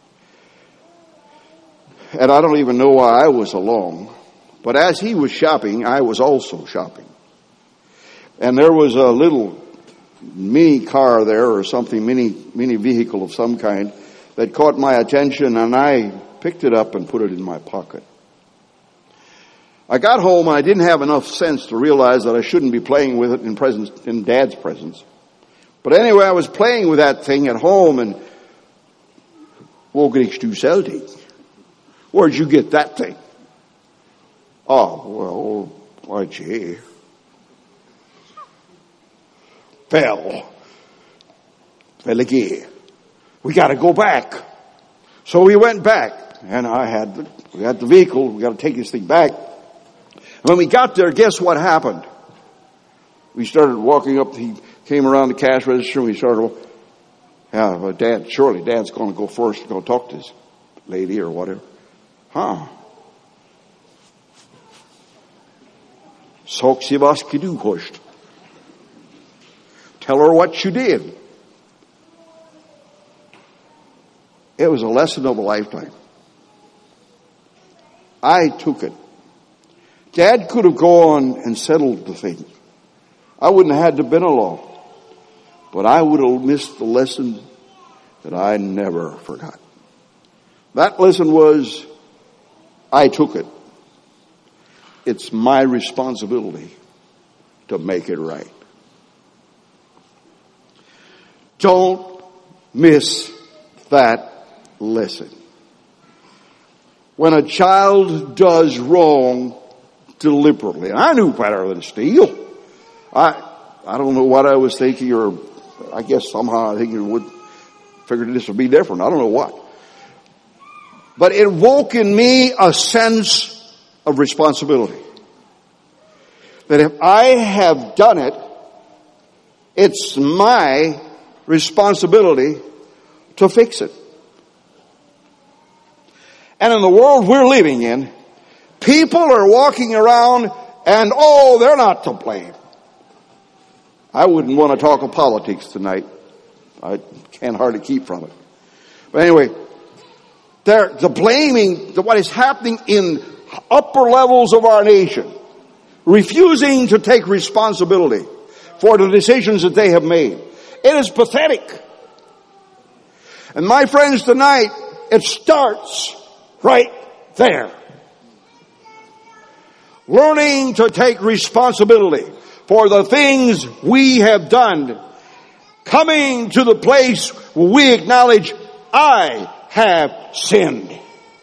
S1: And I don't even know why I was along. But as he was shopping, I was also shopping. And there was a little mini car there or something, mini, mini vehicle of some kind that caught my attention, and I picked it up and put it in my pocket. I got home and I didn't have enough sense to realize that I shouldn't be playing with it in presence, in Dad's presence. But anyway, I was playing with that thing at home and, wo kriegst du Celtic? Where'd you get that thing? Oh, well, I G A. Fell. Fell again. We got to go back. So we went back, and I had the, we had the vehicle. We got to take this thing back. And when we got there, guess what happened? We started walking up. He came around the cash register. And we started. Yeah, well, Dad. Surely Dad's going to go first to go talk to this lady or whatever. Huh? Sag sie was du hast. Tell her what you did. It was a lesson of a lifetime. I took it. Dad could have gone and settled the thing. I wouldn't have had to been along. But I would have missed the lesson that I never forgot. That lesson was, I took it. It's my responsibility to make it right. Don't miss that lesson. When a child does wrong deliberately, and I knew better than steal. I I don't know what I was thinking, or I guess somehow I think it would figured this would be different. I don't know what. But it woke in me a sense of responsibility. That if I have done it, it's my responsibility to fix it. And in the world we're living in, people are walking around and, oh, they're not to blame. I wouldn't want to talk of politics tonight. I can't hardly keep from it. But anyway, they're, the blaming, the, what is happening in upper levels of our nation, refusing to take responsibility for the decisions that they have made. It is pathetic. And my friends, tonight, it starts right there. Learning to take responsibility for the things we have done. Coming to the place where we acknowledge, I have sinned.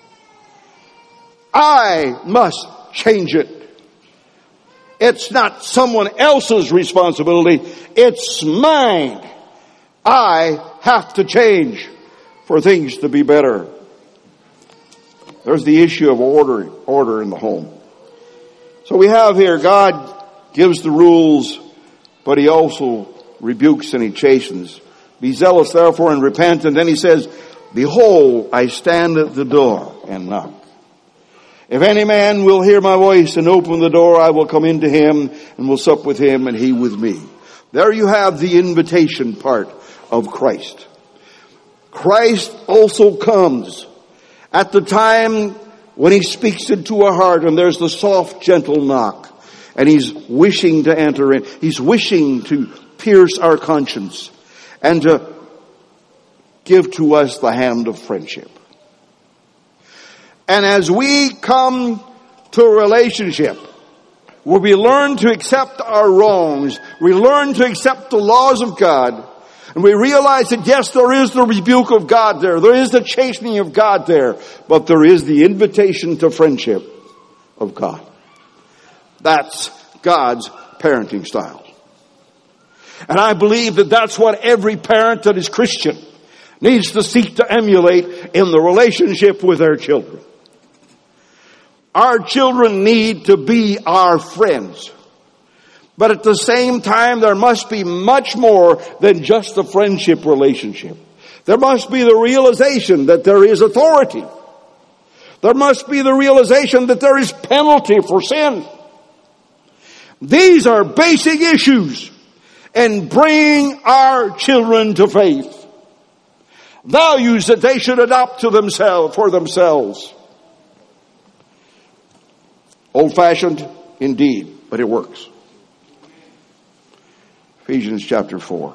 S1: I must change it. It's not someone else's responsibility. It's mine. I have to change for things to be better. There's the issue of order, order in the home. So we have here, God gives the rules, but he also rebukes and he chastens. Be zealous therefore and repent. And then he says, behold, I stand at the door and knock. If any man will hear my voice and open the door, I will come into him and will sup with him and he with me. There you have the invitation part of Christ. Christ also comes at the time when he speaks into a heart and there's the soft, gentle knock. And he's wishing to enter in. He's wishing to pierce our conscience and to give to us the hand of friendship. And as we come to a relationship where we learn to accept our wrongs, we learn to accept the laws of God, and we realize that yes, there is the rebuke of God there, there is the chastening of God there, but there is the invitation to friendship of God. That's God's parenting style. And I believe that that's what every parent that is Christian needs to seek to emulate in the relationship with their children. Our children need to be our friends. But at the same time, there must be much more than just a friendship relationship. There must be the realization that there is authority. There must be the realization that there is penalty for sin. These are basic issues in bringing our children to faith. Values that they should adopt to themselves, for themselves. Old-fashioned, indeed, but it works. Ephesians chapter four.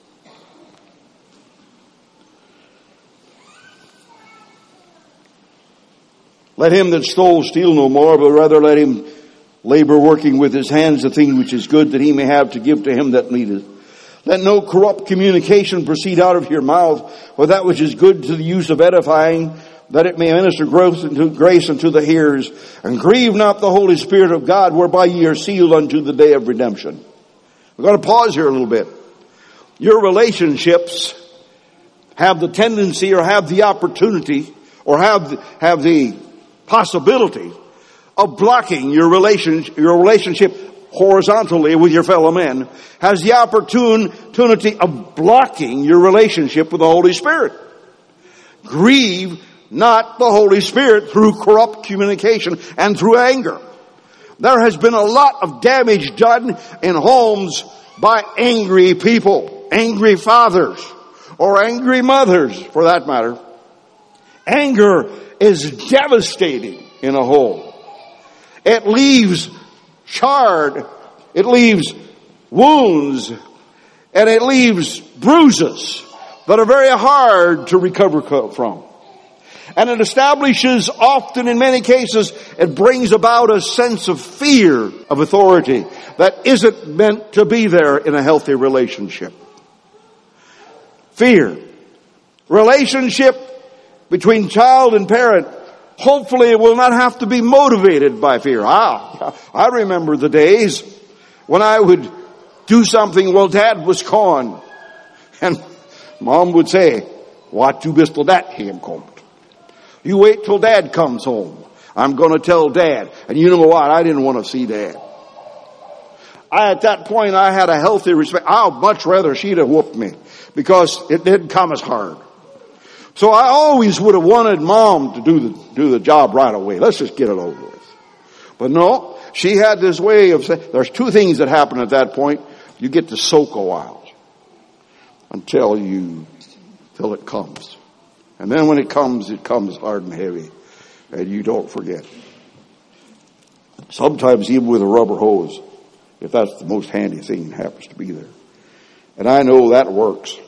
S1: Let him that stole steal no more, but rather let him labor working with his hands the thing which is good, that he may have to give to him that needeth. Let no corrupt communication proceed out of your mouth, but that which is good to the use of edifying, that it may minister growth into grace unto the hearers. And grieve not the Holy Spirit of God, whereby ye are sealed unto the day of redemption. We're going to pause here a little bit. Your relationships have the tendency or have the opportunity or have, have the possibility of blocking your relationship, your relationship horizontally with your fellow men, has the opportunity of blocking your relationship with the Holy Spirit. Grieve not the Holy Spirit through corrupt communication and through anger. There has been a lot of damage done in homes by angry people, angry fathers, or angry mothers for that matter. Anger is devastating in a home. It leaves charred, it leaves wounds, and it leaves bruises that are very hard to recover from. And it establishes, often in many cases, it brings about a sense of fear of authority that isn't meant to be there in a healthy relationship. Fear. Relationship between child and parent, hopefully it will not have to be motivated by fear. Ah, I remember the days when I would do something while Dad was gone. And Mom would say, "What you bist till that him kommt? You wait till Dad comes home. I'm going to tell Dad." And you know what? I didn't want to see Dad. I, at that point, I had a healthy respect. I'd much rather she'd have whooped me because it didn't come as hard. So I always would have wanted Mom to do the, do the job right away. Let's just get it over with. But no, she had this way of saying, there's two things that happen at that point. You get to soak a while until you, till it comes. And then when it comes, it comes hard and heavy. And you don't forget. Sometimes even with a rubber hose, if that's the most handy thing that happens to be there. And I know that works.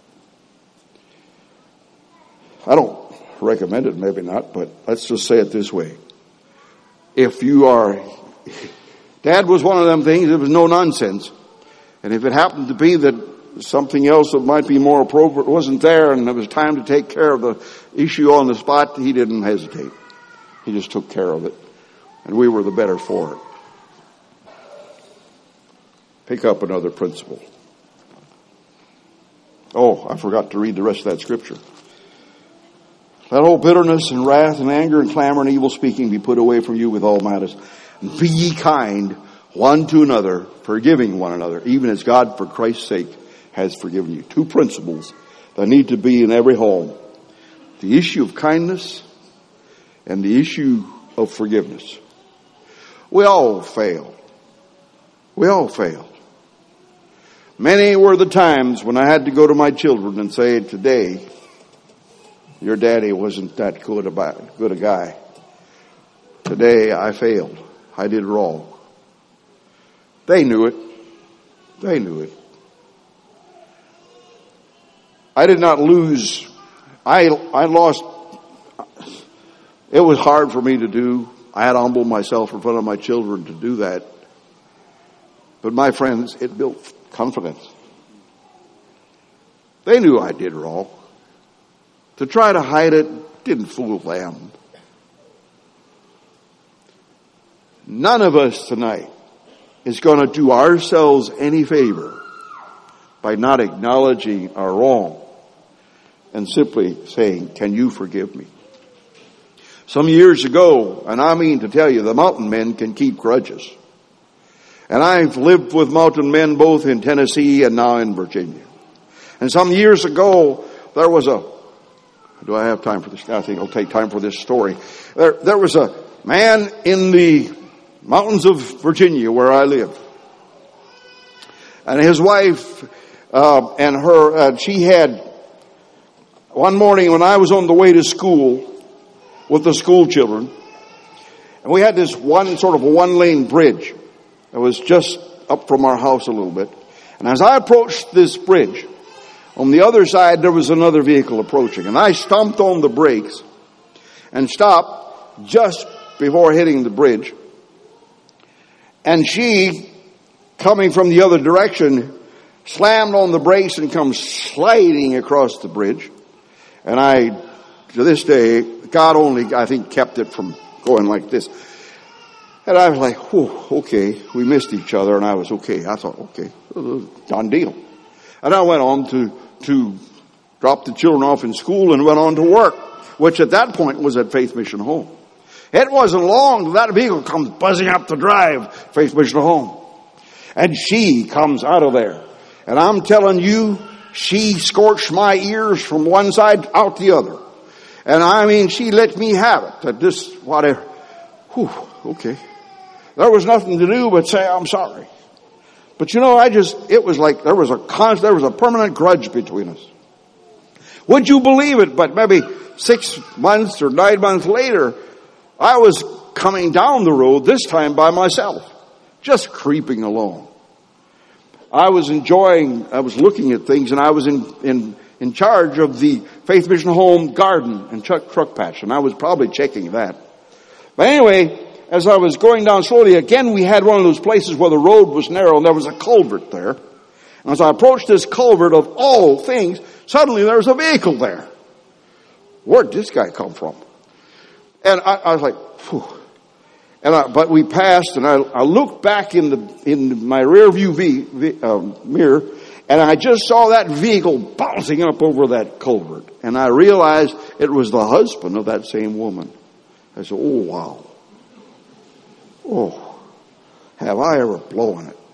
S1: I don't recommend it, maybe not, but let's just say it this way. If you are, Dad was one of them things, it was no nonsense. And if it happened to be that something else that might be more appropriate wasn't there and it was time to take care of the issue on the spot, he didn't hesitate. He just took care of it. And we were the better for it. Pick up another principle. Oh, I forgot to read the rest of that scripture. Let all bitterness and wrath and anger and clamor and evil speaking be put away from you with all malice. And be ye kind one to another, forgiving one another, even as God for Christ's sake has forgiven you. Two principles that need to be in every home. The issue of kindness and the issue of forgiveness. We all fail. We all fail. Many were the times when I had to go to my children and say, "Today, your daddy wasn't that good about good a guy. Today I failed. I did wrong." They knew it. They knew it. I did not lose. I I lost. It was hard for me to do. I had to humble myself in front of my children to do that. But my friends, it built confidence. They knew I did wrong. To try to hide it didn't fool them. None of us tonight is going to do ourselves any favor by not acknowledging our wrong and simply saying, "Can you forgive me?" Some years ago, and I mean to tell you, the mountain men can keep grudges. And I've lived with mountain men both in Tennessee and now in Virginia. And some years ago, there was a, do I have time for this? I think I'll take time for this story. There, there was a man in the mountains of Virginia where I live. And his wife, uh, and her, uh, she had, one morning when I was on the way to school with the school children, and we had this one sort of a one lane bridge. It was just up from our house a little bit. And as I approached this bridge, on the other side there was another vehicle approaching. And I stomped on the brakes and stopped just before hitting the bridge. And she, coming from the other direction, slammed on the brakes and comes sliding across the bridge. And I, to this day, God only, I think, kept it from going like this. And I was like, whew, okay, we missed each other, and I was okay. I thought, okay, done deal. And I went on to, to drop the children off in school and went on to work, which at that point was at Faith Mission Home. It wasn't long that vehicle comes buzzing up the drive, Faith Mission Home. And she comes out of there. And I'm telling you, she scorched my ears from one side out the other. And I mean, she let me have it. That this, whatever. Whew, okay. There was nothing to do but say, "I'm sorry." But you know, I just, it was like there was a constant, there was a permanent grudge between us. Would you believe it? But maybe six months or nine months later, I was coming down the road, this time by myself, just creeping along. I was enjoying, I was looking at things, and I was in, in, in charge of the Faith Mission Home garden and truck, truck patch, and I was probably checking that. But anyway, as I was going down slowly, again we had one of those places where the road was narrow and there was a culvert there. And as I approached this culvert, of all things, suddenly there was a vehicle there. Where'd this guy come from? And I, I was like, phew. And I, but we passed, and I, I looked back in the in my rear view v, v, um, mirror, and I just saw that vehicle bouncing up over that culvert. And I realized it was the husband of that same woman. I said, oh, wow. Oh, have I ever blown it?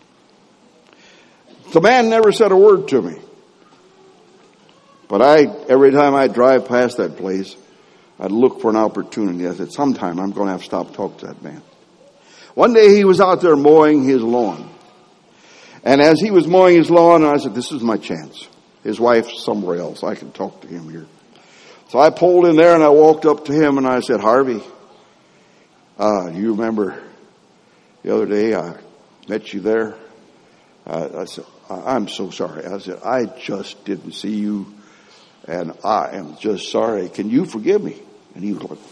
S1: The man never said a word to me. But I, every time I drive past that place, I'd look for an opportunity. I said, sometime I'm going to have to stop talking to that man. One day he was out there mowing his lawn. And as he was mowing his lawn, I said, this is my chance. His wife's somewhere else. I can talk to him here. So I pulled in there and I walked up to him and I said, Harvey, uh, do you remember the other day I met you there? Uh, I said, I'm so sorry. I said, I just didn't see you. And I am just sorry. Can you forgive me? And he was like,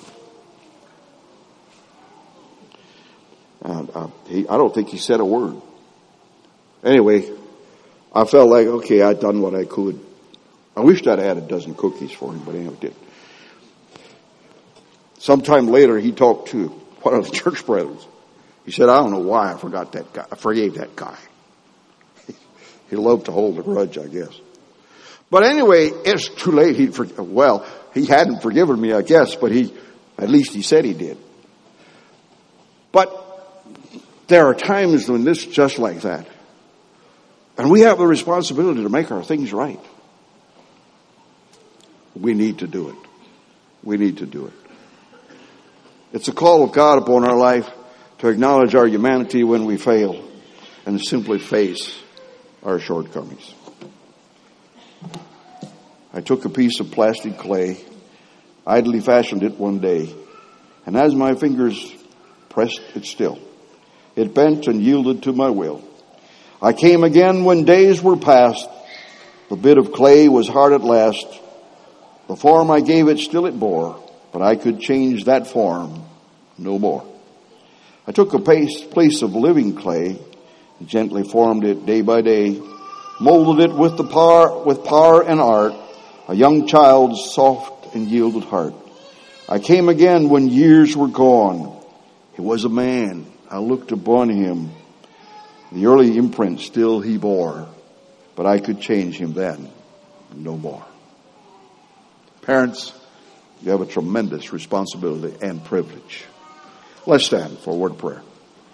S1: and, uh, he, I don't think he said a word. Anyway, I felt like, okay, I'd done what I could. I wished I'd had a dozen cookies for him, but I never did. Sometime later, he talked to one of the church brothers. He said, I don't know why I forgot that guy. I forgave that guy. He loved to hold a grudge, I guess. But anyway, it's too late. He for, well, he hadn't forgiven me, I guess, but he, at least he said he did. But there are times when this is just like that. And we have the responsibility to make our things right. We need to do it. We need to do it. It's a call of God upon our life to acknowledge our humanity when we fail and simply face our shortcomings. I took a piece of plastic clay, idly fashioned it one day, and as my fingers pressed it still, it bent and yielded to my will. I came again when days were past. The bit of clay was hard at last. The form I gave it still it bore, but I could change that form no more. I took a piece, piece of living clay, and gently formed it day by day, molded it with the power, with power and art, a young child's soft and yielded heart. I came again when years were gone. He was a man. I looked upon him. The early imprint still he bore, but I could change him then no more. Parents, you have a tremendous responsibility and privilege. Let's stand for a word of prayer.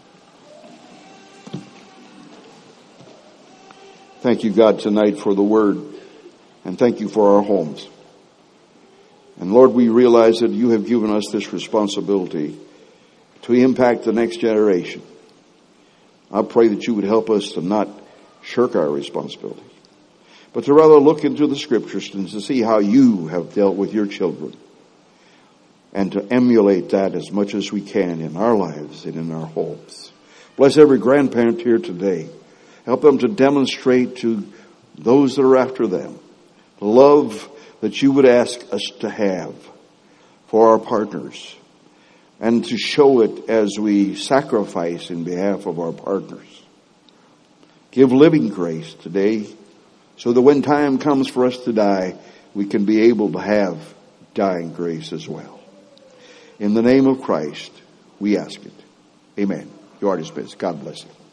S1: Thank you, God, tonight for the word, and thank you for our homes. And Lord, we realize that you have given us this responsibility to impact the next generation. I pray that you would help us to not shirk our responsibility, but to rather look into the scriptures and to see how you have dealt with your children, and to emulate that as much as we can in our lives and in our homes. Bless every grandparent here today. Help them to demonstrate to those that are after them the love that you would ask us to have for our partners, and to show it as we sacrifice in behalf of our partners. Give living grace today so that when time comes for us to die, we can be able to have dying grace as well. In the name of Christ, we ask it. Amen. You are dismissed. God bless you.